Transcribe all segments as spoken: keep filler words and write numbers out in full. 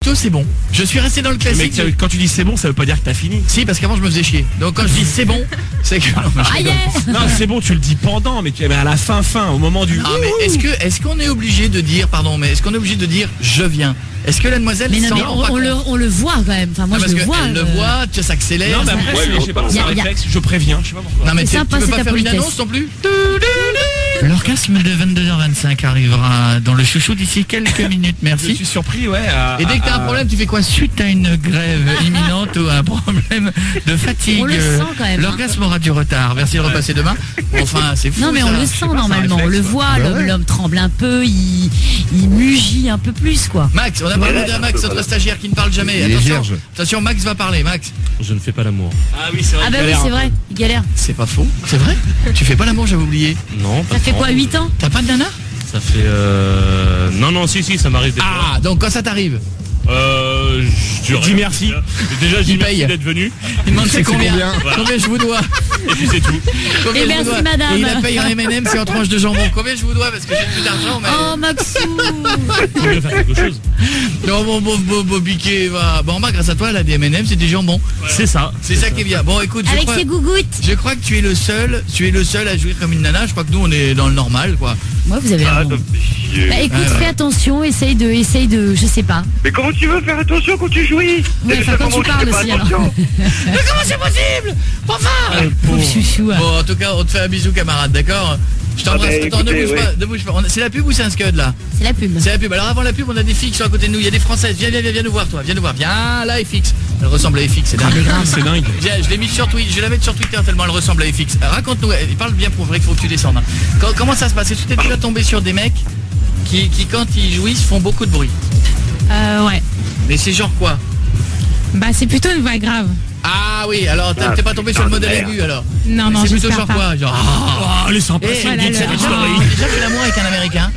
plutôt c'est bon. Je suis resté dans le classique. Mais quand tu dis c'est bon, ça veut pas dire que t'as fini. Si, parce qu'avant je me faisais chier. Donc quand je dis c'est bon, c'est que... Non, Ah yeah. Non, c'est bon, tu le dis pendant, mais, tu... mais à la fin, fin, au moment du... Ah, mais est-ce que est-ce qu'on est obligé de dire, pardon, mais est-ce qu'on est obligé de dire je viens? Est-ce que la demoiselle Mais non, s'en mais rend on, pas on compte? le, on le voit quand même. Enfin, moi Ah, je parce le vois. qu'elle le euh, voit, tu s'accélère. Non, mais après, Ouais, c'est- je sais pas, y c'est a- un y a- réflexe, je préviens, je sais pas pourquoi. Non mais C'est tu sympa, veux c'est pas ta faire une politesse. annonce non plus? L'orgasme de vingt-deux heures vingt-cinq arrivera dans le chouchou d'ici quelques minutes, Je merci. suis surpris, ouais. à- Et dès que t'as à- un problème, tu fais quoi? Suite à une grève imminente ou un problème de fatigue, On le sent quand même, hein. l'orgasme aura du retard. Merci de repasser demain. Bon, enfin, c'est fou. Non mais on ça. le Je sent sais pas, normalement, c'est un on le réflexe, voit, Bah l'homme, ouais. l'homme tremble un peu, il, il mugit un peu plus quoi. Max, on a pas demandé à Max, notre stagiaire qui ne parle jamais. Il est Attention, vierge. attention, Max va parler. Max, Je ne fais pas l'amour. Ah oui, c'est vrai. Ah bah il oui galère c'est un vrai, il galère. c'est pas faux. C'est vrai? Tu fais pas l'amour, j'avais oublié. Non, pas Ça fait tant. quoi, huit ans? T'as pas de nana? Ça fait... Euh... Non, non, si, si, ça m'arrive des fois. Ah, donc quand ça t'arrive, Euh... Je peu. Dis merci. Déjà, je dis Il merci paye. d'être venu. il demande c'est combien? combien Combien je vous dois? Et puis c'est tout. Combien Et je merci, vous dois? madame. Et il la paye en M and M, c'est en tranche de jambon. Combien je vous dois? Parce que j'ai plus d'argent, mais... Oh Maxou. Faut bien faire quelque chose. Non, mon beau, beau, beau biquet, va. Bon, bah, grâce à toi, elle a des M and M, c'est des jambons. C'est ça. C'est ça qui est bien. Bon, écoute, je Avec crois, ses gougouttes. je crois que tu es le seul, tu es le seul à jouir comme une nana. Je crois que nous, on est dans le normal, quoi. Moi vous avez Ah, l'air bon. ça me fait chier. Bah écoute, Ouais, ouais. fais attention, essaye de, essaye de, je sais pas. Mais comment tu veux faire attention quand tu jouis? Ouais, Et enfin, ça, quand comment tu parles fais pas aussi, alors. attention? Mais comment c'est possible? Enfin Pauvre chouchou. hein. Bon, en tout cas, on te fait un bisou, camarade, d'accord? Je t'embrasse. Ah, bah, Attends, ne écoutez, bouge oui. pas, ne bouge pas. On- C'est la pub ou c'est un scud, là? C'est la pub. C'est la pub. Alors, avant la pub, on a des filles qui sont à côté de nous. Il y a des françaises. Viens, viens, viens, viens nous voir, toi. Viens nous voir. Viens, là, F X. Elle ressemble à F X, c'est dingue. C'est dingue. Viens, je l'ai mis sur Twitter, je vais la mettre sur Twitter tellement elle ressemble à F X. Euh, Raconte-nous, il parle bien pour vrai qu'il faut que tu descendes. hein. Co- Comment ça se passe? Est-ce que tu es déjà tombé sur des mecs qui, qui, quand ils jouissent, font beaucoup de bruit? Euh, ouais. Mais c'est genre quoi? Bah, c'est plutôt une voix grave. Ah oui, alors t'es Ah, t'es pas tombé sur le putain de modèle merde. aigu alors? Non, non, C'est plutôt j'espère genre pas. quoi? Genre. Ah, Oh, elle est sympa. Eh, c'est voilà, une le- petite déjà, story. déjà fait l'amour avec un américain?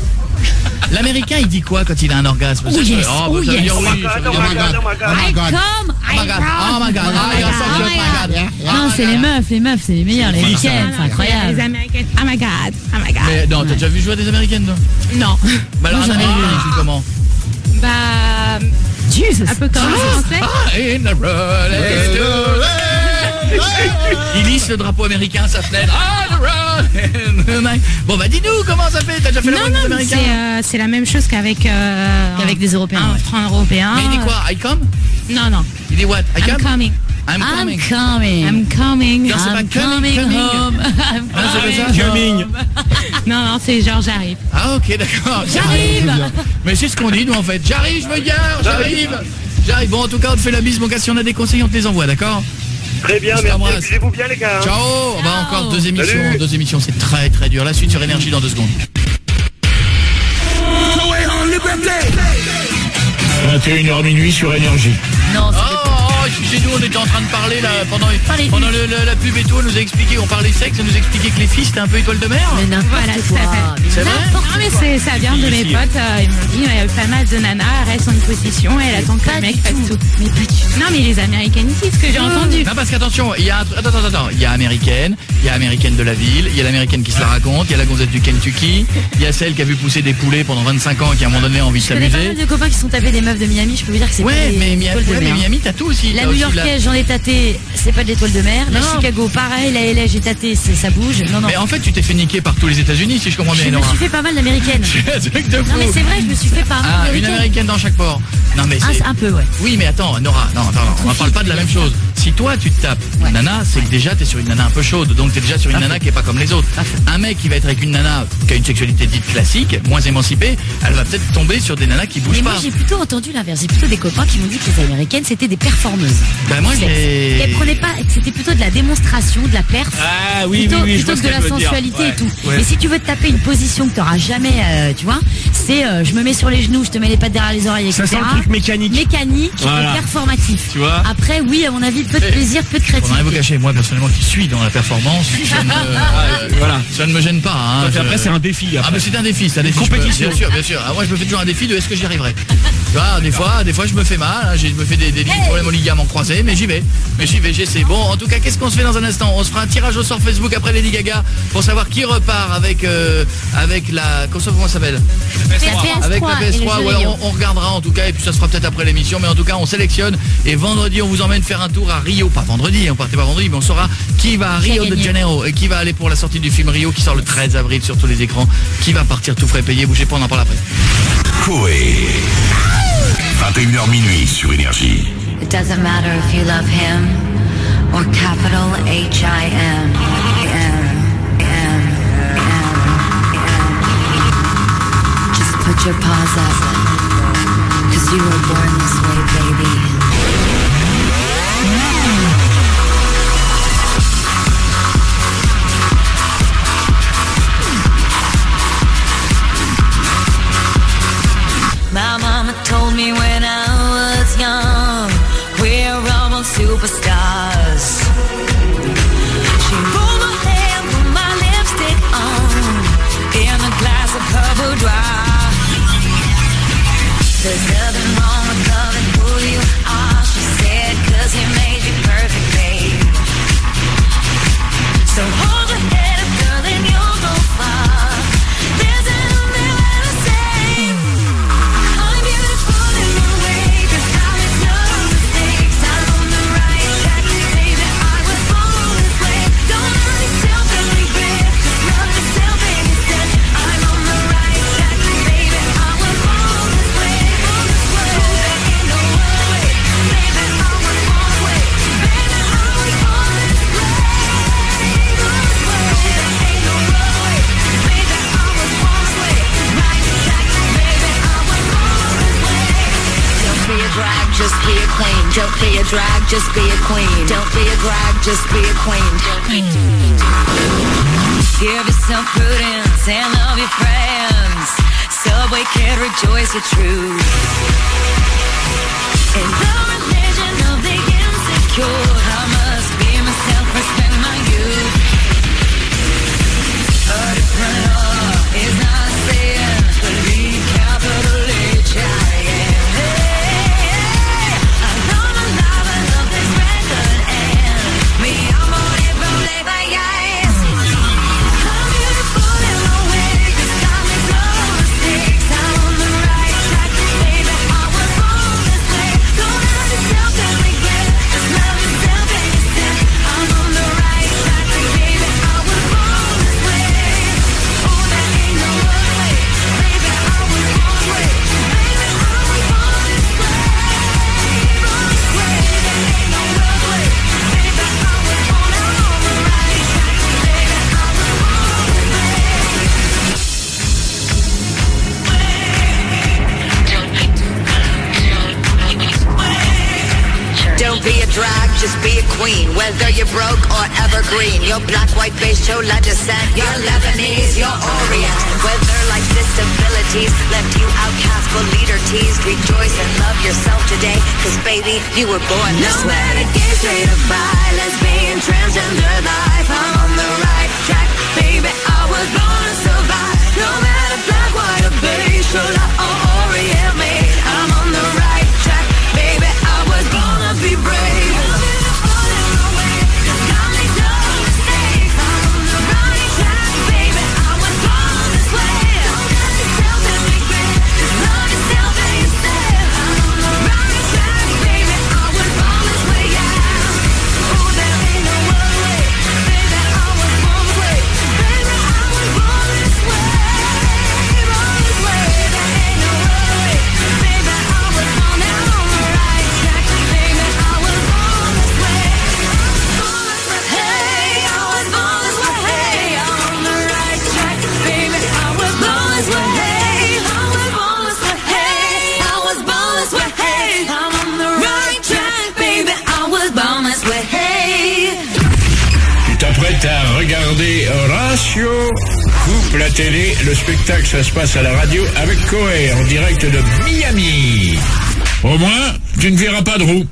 L'américain il dit quoi quand il a un orgasme? Oh Ça, je- yes, bah, oh ça veut yes. dire Oh oui, my ça veut god, dire oh my oui. god, oh my god. I God. come, Oh I my god, come. oh my god, Oh ah, my il ressemble God, à oh my my god. Non, c'est les meufs, les meufs, c'est les meilleurs, les filles, week-ends, c'est Les incroyable. Américaines. Oh my god, oh my god. Mais non, t'as déjà vu jouer à des américaines toi? Non. Bah alors un Moi, j'en ai américain vu. il joue comment? Bah, Jesus. un peu comme en français. Ah, in the road, let's do it. Il lisse le drapeau américain à sa fenêtre. Ah, the road. Bon bah dis-nous comment ça fait? T'as déjà fait Non, l'amour non, avec des mais américains? c'est euh, c'est la même chose qu'avec euh, Qu'avec des Européens, un ouais. franc européen. Mais il dit quoi? I come? Non, non. Il dit what? I I'm come? coming. I'm I'm coming. coming. I'm coming. Non, c'est pas I'm coming, coming coming. home. I'm Ah, c'est pas ça? Coming. Non, non, c'est genre j'arrive. Ah ok d'accord. J'arrive. Mais c'est ce qu'on dit nous en fait. J'arrive, je me gare, j'arrive. J'arrive. Bon en tout cas on te fait la bise mon gars. Si on a des conseils on te les envoie, d'accord? Très bien, Je merci. t'embrasse. Amusez-vous bien, les gars. hein. Ciao. Bah encore deux émissions, Salut. deux émissions, c'est très très dur. La suite sur Énergie dans deux secondes. vingt et une heures minuit sur Énergie. Non, Oh, c'est oh, chez nous on était en train de parler là pendant, Parlez pendant le- le- la pub et tout, on nous a expliqué, on parlait sexe, on nous expliquait que les filles c'était un peu étoile de mer. mais n'importe Voilà, tout quoi. à fait. Mais C'est vrai? n'importe Non, mais quoi. c'est, ça vient de mes Ici. potes. euh, ils m'ont dit, il y a pas mal de nanas, elles restent en une position et elles attendent que Pas le mec du fasse tout. tout. Mais pas du tout. Non, mais les américaines ici, ce que j'ai entendu. Non parce qu'attention, il y a un truc- attends attends attends, il y a américaine, il y a américaine de la ville, il y a l'américaine qui se la raconte, il y a la gonzette du Kentucky, il y a celle qui a vu pousser des poulets pendant vingt-cinq ans et qui à un moment donné a envie de Je connais pas mal s'amuser. de copains qui sont tapés des meufs de Miami, je peux vous dire que c'est pas Ouais, des mais Miami, étoiles de ouais, mais mer. Miami t'as tout aussi. La T'as New aussi Yorkaise, j'en ai tâté, c'est pas de l'étoile de mer. La Non. Chicago, pareil. La L A, j'ai tâté, c'est ça bouge. Non, non. Mais en fait tu t'es fait niquer par tous les États-Unis si je comprends bien Je me Nora. suis fait pas mal d'américaines. C'est un truc de fou. Non, mais c'est vrai, je me suis fait pas mal Ah, une d'américaines. américaine dans chaque port. Non mais Ah, c'est... c'est un peu, ouais. Oui mais attends Nora, non, attends, non, on ne parle pas de la même chose. Si toi tu te tapes Ouais. une nana, c'est que déjà t'es sur une nana un peu chaude, donc t'es déjà sur une nana qui est pas comme les autres. Un mec qui va être avec une nana qui a une sexualité dite classique, moins émancipée, elle va peut-être tomber sur des nanas qui bougent Mais pas. moi, j'ai plutôt entendu l'inverse. J'ai plutôt des copains qui m'ont dit que les américaines, c'était des performeuses. Bah moi Sexe. j'ai... Qu'elles prenaient pas, que c'était plutôt de la démonstration, de la perf. Ah oui, plutôt oui, oui, je plutôt vois ce que de qu'elle la veut dire. sensualité Ouais. et tout. Ouais. Mais si tu veux te taper une position que tu n'auras jamais, euh, tu vois, c'est euh, je me mets sur les genoux, je te mets les pattes derrière les oreilles, Ça et cetera. sent le truc mécanique. Mécanique Voilà. et performatif. Tu vois. Après, oui, à mon avis, peu de plaisir, peu de On n'a rien à vous créativité. cacher, moi personnellement qui suis dans la performance, ça ne, Euh, voilà. ça ne me gêne pas. Hein, Donc je- après, c'est un défi. Ah Après. mais c'est un défi, c'est un défi. compétition. Je peux- bien sûr, bien sûr. Ah, moi je me fais toujours un défi de est-ce que j'y arriverai. Tu vois, des fois, des fois je me fais mal, hein, j'ai- je me fais des, des petits problèmes au ligament croisé, mais j'y vais. Mais j'y vais, j'essaie. Bon, en tout cas, qu'est-ce qu'on se fait dans un instant? On se fera un tirage au sort Facebook après Lady Gaga pour savoir qui repart avec euh, avec la comment ça s'appelle? La P S trois Avec la P S et le trois, jeu ou Rio. alors on, on regardera en tout cas, et puis ça se fera peut-être après l'émission, mais en tout cas on sélectionne, et vendredi on vous emmène faire un tour à Rio, pas vendredi, on partez pas vendredi, mais on saura qui va à Qui a Rio de gagné. Janeiro, et qui va aller pour la sortie du film Rio, qui sort le treize avril sur tous les écrans, qui va partir tout frais payé, bougez pas, on en parle après. Coé. vingt et une heures minuit sur Énergie. It doesn't matter if you love him or capital H I M. M, M, M, M. Just put your paws up, 'cause you were born this way, baby. My mama told me when I was young, we're all superstars. She rolled my hair, put my lipstick on, in a glass of her boudoir. There's nothing wrong with loving who you are, she said, 'cause he made you perfect, babe. So hold your head up, girl, and you'll go far. There's nothing to say. I'm beautiful in my way, 'cause I make no mistakes. I'm on the right track, baby, I was born this way. Don't hurt yourself and regret, just love yourself instead. I'm on the right track, baby, I was born this way, born this way. There ain't no other way, baby, I was born this way. Baby, I was born this way, born this way. There ain't no other way, baby, I was born this way. Right track, baby, I was born this way. Don't be a drag, just be a queen. Don't be a drag, just be a queen. Don't be a drag, just be a queen. Give yourself prudence and love your friends. Subway kid, rejoice your truth. In the religion of the insecure, I must be myself, respect my youth. A different law is not a sin. Believe capital H I M. I love my life, I love this record, and me, I'm on it from day by day. I'm beautiful in my way, 'cause I make no mistakes. I'm on the right track, baby, I was born this way. Don't hurt yourself and regret, just love yourself instead. I'm on the right track, baby, I was born this way. Oh, there ain't no other way, baby, I was born this way. Baby, I was born this way, born this way. There ain't no other way, baby, I was born. I'm on the right track, baby, I was born this way. Don't be a drag, just be a queen. Whether you're broke or evergreen, you're black, white, beige, chola descent, you're Lebanese, you're Orient. Whether life's disabilities left you outcast but leader teased, rejoice and love yourself today, 'cause baby, you were born this way. No matter gay, straight or bi, lesbian, transgender life, I'm on the right track, baby, I was born to survive. No matter black, white or beige, chola or Orient, mate, I'm on the right track, baby, I was born to be brave. À regarder Ratio. Coupe la télé, le spectacle ça se passe à la radio avec Coé en direct de Miami. Au moins, tu ne verras pas de roue. Ah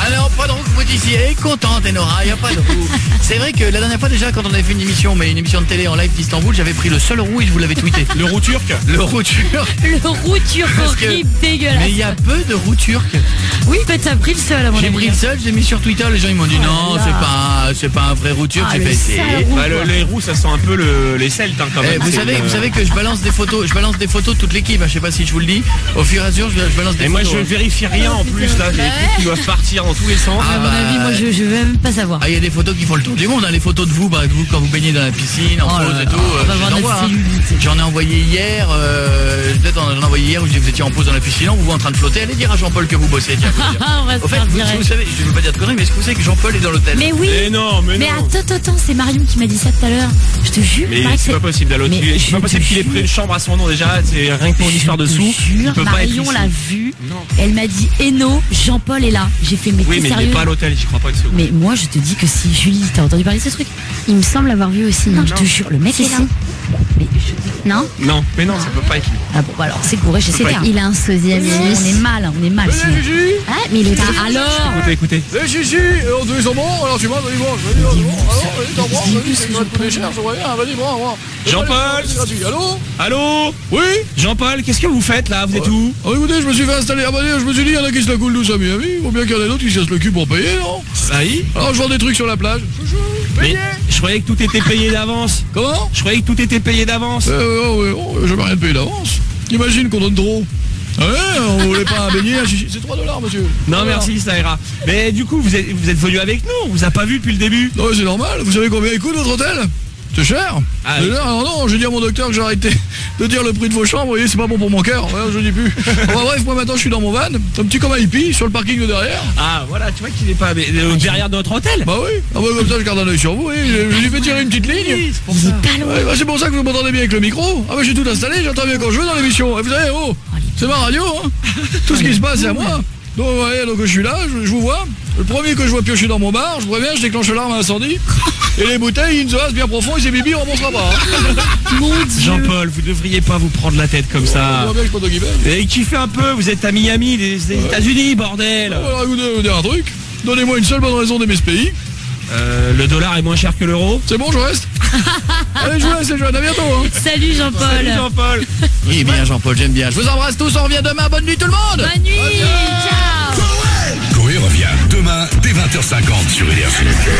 Alors, pas de roue ici, elle est contente, Enora, il n'y a pas de roue. C'est vrai que la dernière fois déjà, quand on avait fait une émission, mais une émission de télé en live d'Istanbul, j'avais pris le seul roux et je vous l'avais tweeté. Le roux turc. Le roux turc. Le roux turc Parce que- horrible, dégueulasse. Mais il y a peu de roux turcs. Oui, bah t'as pris le seul à mon J'ai avis. pris le seul, j'ai mis sur Twitter, les gens ils m'ont dit Oh non, là c'est là. pas, c'est pas un vrai roux turc, Ah, j'ai le fait essayer. sale roux. Bah, le- les roux, ça sent un peu le, les Celtes, hein, quand Eh, même. vous C'est savez, une- vous savez que je balance des photos, je balance des photos de toute l'équipe, hein, je sais pas si je vous le dis. Au fur et à mesure, je, je balance des Et moi, photos. je hein. vérifie rien en plus, là. J'ai des trucs qui doivent partir dans tous les sens. Ah, À mon bah, avis, moi je, je vais même pas savoir. Ah, il y a des photos qui font le tour du monde, hein, les photos de vous, bah, vous quand vous baignez dans la piscine, en Oh pause là et là, tout. on euh, va je voir les notre envoie, hein. cellulite. J'en ai envoyé hier, euh, peut-être j'en ai envoyé hier où je disais que vous étiez en pause dans la piscine, vous vous en train de flotter. Allez dire à Jean-Paul que vous bossez. Tiens, vous dire. Ah, on va se Au fait, faire vous, virer. vous savez, je ne veux pas dire de conneries, mais est-ce que vous savez que Jean-Paul est dans l'hôtel? Mais oui. Mais non, mais, Mais non. attends, attends, attends, c'est Marion qui m'a dit ça tout à l'heure. Je te jure. Mais Marie, c'est pas possible d'aller Mais C'est je pas possible te qu'il ait jure. pris une chambre à son nom déjà. C'est rien que pour une histoire de Je te sous. Il jure, peut pas être Marion ici. l'a vu. Non. Elle m'a dit Eno, Jean-Paul est là. J'ai fait mais Oui, t'es mais il sérieux n'est pas à l'hôtel, j'y crois pas une seconde. Mais moi je te dis que si Julie, t'as entendu parler de ce truc? Il me semble avoir vu aussi. Non, je te jure, le mec Si, est là. si. Mais je- Non, Non, mais non, ça peut pas être lui. Ah bon, bah alors c'est couré chez pas Céter. il a un sosie à On est Miss. mal, on est mal. sinon. Ah, mais il est Ah, alors Écoutez, écoutez. Eh, si, si, alors tous ils sont bons, alors tu m'as, vas-y, bon, vas-y, vas-y, bon, alors, vas-y, t'en prends, vas-y, c'est pas trop cher, ça va bien, vas-y, bon, bon. Jean-Paul C'est gratuit, allô? Allô Oui? Jean-Paul, qu'est-ce que vous faites là? Vous êtes où? Ah, écoutez, je me suis fait installer, ah bah, je me suis dit, il y en a qui se la coulent douce à mi-ami, il faut bien qu'il y en ait d'autres qui se cassent le cul pour payer, non? Ah oui. Alors, je vends des trucs sur la plage. Mais Payé. je croyais que tout était payé d'avance. Comment? Je croyais que tout était payé d'avance. Euh, ouais, ouais, oh, jamais rien de payé d'avance. Imagine qu'on donne trop. Ah ouais, on voulait pas un beignet, un chichi. C'est trois dollars, monsieur. Non, Trois merci, ça ira. Mais du coup, vous êtes, vous êtes venu avec nous. On vous a pas vu depuis le début. dollars. Non, mais c'est normal. Vous savez combien il coûte votre hôtel? C'est cher. Ah, Mais oui. là, alors non, j'ai dit à mon docteur que j'ai arrêté de dire le prix de vos chambres. Vous voyez, c'est pas bon pour mon cœur. Ouais, je dis plus. Enfin, bref, moi maintenant, je suis dans mon van, un petit comme un hippie, sur le parking de derrière. Ah, voilà, tu vois qu'il est pas mais, euh, derrière notre hôtel. Bah oui. Ah bah comme ça, je garde un œil sur vous. Oui. Je, je lui fais tirer une petite ligne. Oui, c'est pour ça. Ouais, bah, c'est pour ça que vous m'entendez bien avec le micro. Ah bah j'ai tout installé, j'entends bien quand je veux dans l'émission. Et vous savez, oh, c'est ma radio, hein. Tout ce qui se passe, c'est à moi. Donc, vous voyez, donc je suis là, je, je vous vois. Le premier que je vois piocher dans mon bar, je préviens, je déclenche l'alarme à incendie. Et les bouteilles, une zoaz bien profond, et c'est bibi, on remontera pas. Hein. Mon Dieu. Jean-Paul, vous devriez pas vous prendre la tête comme On ça. voit bien que je suis pas d'Oguibel. Et kiffez un peu, vous êtes à Miami, des, des États-Unis, bordel. Alors, je vais vous dire un truc. Donnez-moi une seule bonne raison d'aimer ce pays. Euh, le dollar est moins cher que l'euro. C'est bon, je reste. Allez, je vous laisse, les jeunes, à bientôt. Hein. Salut Jean-Paul. Salut Jean-Paul. Il est bien, Jean-Paul, j'aime bien. Je vous embrasse tous, on revient demain. Bonne nuit, tout le monde. Bonne nuit. Ciao. Coé revient demain dès vingt heures cinquante sur Énergie.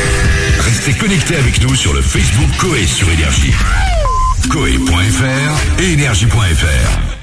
Restez connectés avec nous sur le Facebook Coé sur Énergie. Coé point F R et Énergie point F R.